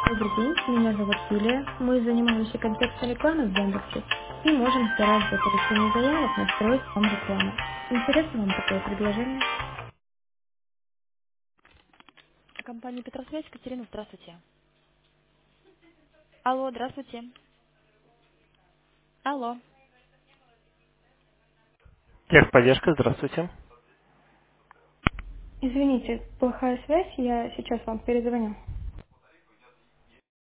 Добрый день, меня зовут Юлия. Мы занимаемся контекстной рекламой в Яндексе и можем стараться за получение заявок настроить вам рекламу. Интересно вам такое предложение? Компания Петросвязь, Екатерина, здравствуйте. Алло, здравствуйте. Алло. Техподдержка, здравствуйте. Извините, плохая связь, я сейчас вам перезвоню.